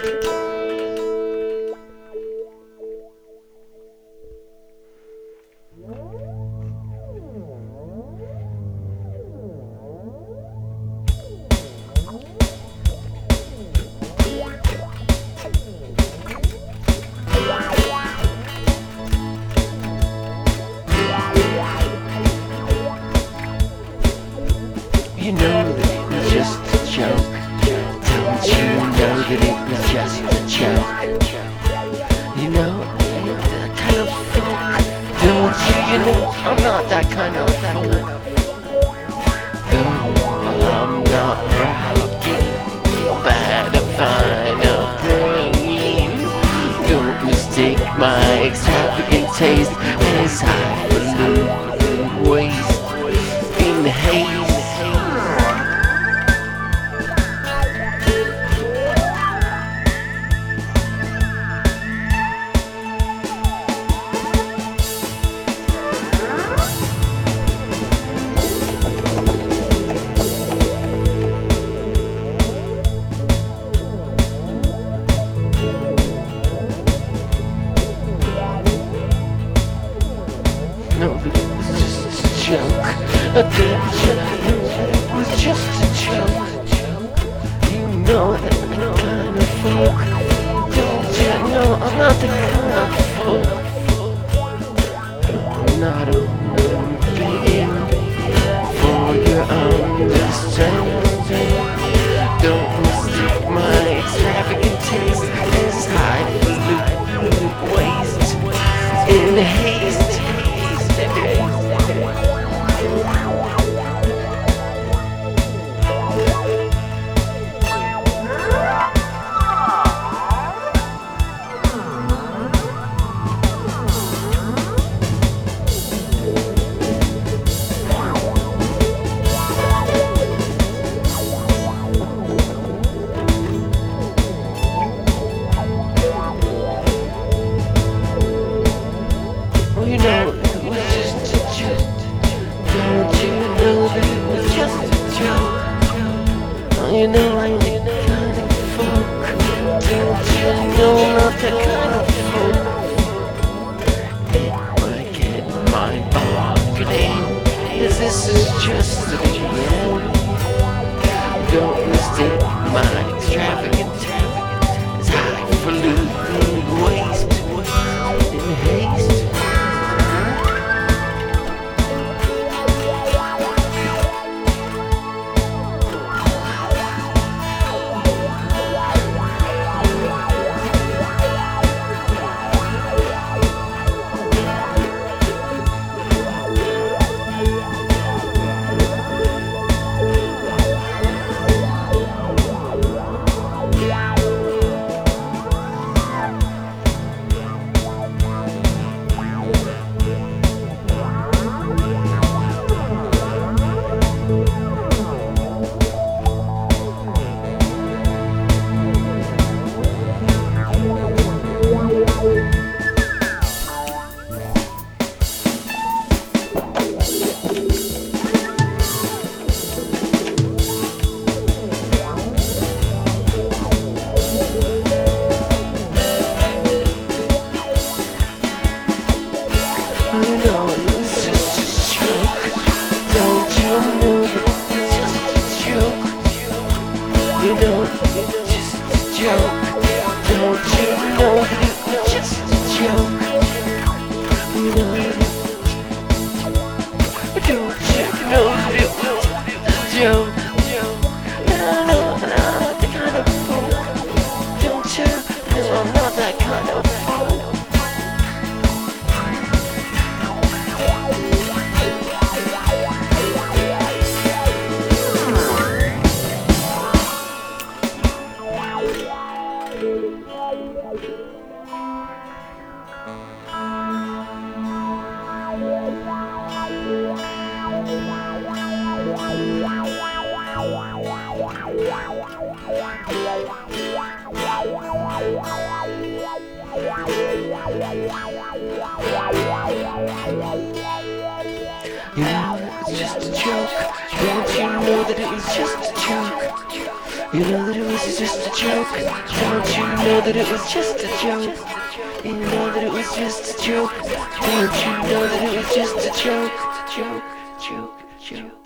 You know that it was just a joke. Don't you know that it was just a joke? You know, that kind of folk. Don't you, you know, I'm not that kind of folk. No, I'm not rowdy, bad and fine upbringing. Don't mistake my extravagant taste as highfalutin waste in the haze. No, it was just a joke. A dead joke. It was just a joke. You know that I'm the kind of folk. Don't you know I'm not the kind of folk. I'm not begging for your understanding. Don't mistake my extravagant taste as highfalutin waste in haste. You know, it was just a joke. Don't you know that it was just a joke? Oh, you know I ain't the kind of folk. Don't you know I'm not that kind of folk? I get my bargaining, as this is just the beginning. Don't mistake my extravagant as highfalutin waste in haste. You know it was just a joke. Don't you know that it's just a joke? You know it was just a joke. Don't you know that it was just a joke? You know it. Don't you know that it was a joke? I know that I'm not the kind of fool. Don't you know I'm not that kind of fool? You know it was just a joke. Don't you know that it was just a joke? You know that it was just a joke. Don't you know that it was just a joke? You know that it was just a joke. Don't you know that it was just a joke? Joke, joke, joke.